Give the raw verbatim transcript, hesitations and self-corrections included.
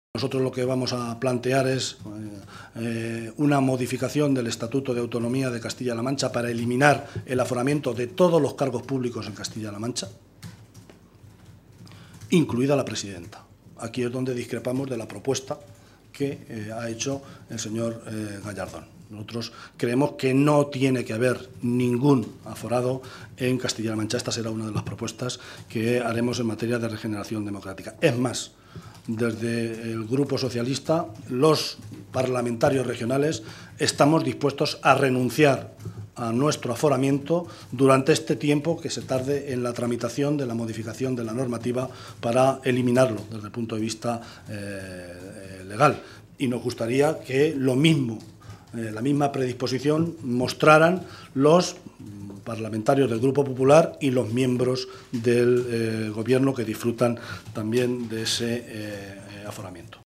Nosotros lo que vamos a plantear es eh, una modificación del Estatuto de Autonomía de Castilla-La Mancha para eliminar el aforamiento de todos los cargos públicos en Castilla-La Mancha, incluida la presidenta. Aquí es donde discrepamos de la propuesta que eh, ha hecho el señor eh, Gallardón. Nosotros creemos que no tiene que haber ningún aforado en Castilla-La Mancha. Esta será una de las propuestas que haremos en materia de regeneración democrática. Es más, desde el Grupo Socialista, los parlamentarios regionales estamos dispuestos a renunciar a nuestro aforamiento durante este tiempo que se tarde en la tramitación de la modificación de la normativa para eliminarlo desde el punto de vista eh, legal. Y nos gustaría que lo mismo, eh, la misma predisposición mostraran los parlamentarios del Grupo Popular y los miembros del eh, Gobierno que disfrutan también de ese eh, aforamiento.